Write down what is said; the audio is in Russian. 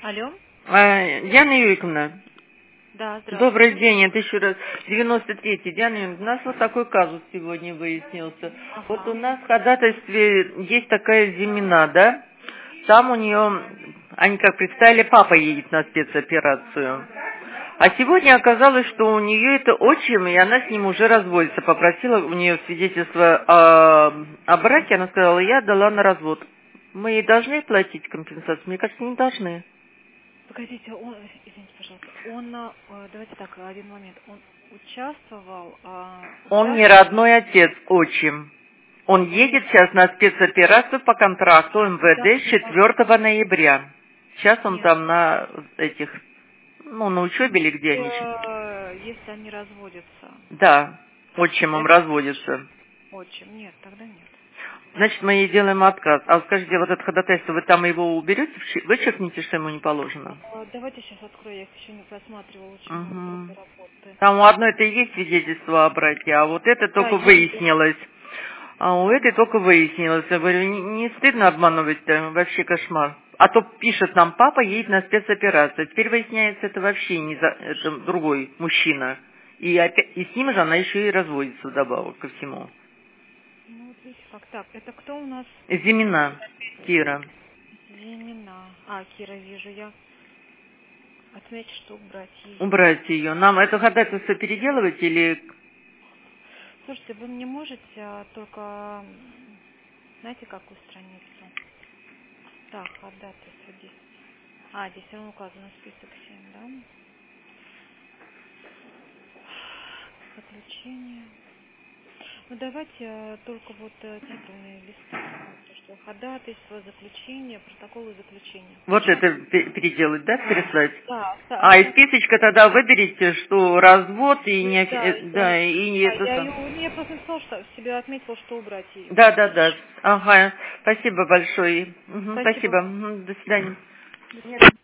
Алло? Диана Юрьевна, Да, здравствуйте. добрый день, это еще раз 93-й. Диана Юрьевна, у нас вот такой казус сегодня выяснился. Вот у Ага. нас в ходатайстве есть такая Зимина, да? Там у нее, они как представили, папа едет на спецоперацию. А сегодня оказалось, что у нее это отчим, и она с ним уже разводится. Попросила у нее свидетельство о браке, она сказала, я дала на развод. Мы ей должны платить компенсацию? Мне кажется, не должны. Погодите, извините, пожалуйста, давайте так, один момент, он участвовал, Он не родной отец, отчим. Он едет сейчас на спецоперацию по контракту да, МВД с 4 ноября. Сейчас он нет, там на этих, на учебе или где они? если они разводятся, Да, отчимом это разводится. отчим, нет, тогда нет. Значит, мы ей делаем отказ. А скажите, вот это ходатайство, вы там его уберете, вычеркните, что ему не положено? Давайте сейчас открою, я их еще не просматривала, очень много Угу. просто работы. Там у одной-то и есть свидетельство о браке, а вот это Да, только есть. выяснилось. А у этой только выяснилось. Я говорю, не стыдно обманывать-то? Вообще кошмар. А то пишет нам, папа едет на спецоперацию. Теперь выясняется, это вообще не это другой мужчина. И, опять, и с ним же она еще и разводится вдобавок ко всему. Ну вот видите как. Так, это кто у нас? Зимина, Кира. Зимина. Кира, вижу я. Отметь, что убрать ее. Убрать ее. Нам это ходатайство переделывать или... Слушайте, вы мне можете только, знаете, какую страницу? Так, ходатайство здесь. Здесь все равно указано список 7, да? Заключение. Ну, давайте только вот титульные листы. То, что ходатайство, заключение, протоколы заключения. Вот это переделать, да, переслать? Да, И списочка тогда выберите, что развод и не... да, Да, и не это я сам. ее, я просто написала, что себе отметила, что убрать ее. Да. Ага, спасибо большое. Мгм, Спасибо спасибо. вам. Мгм, до свидания. До свидания.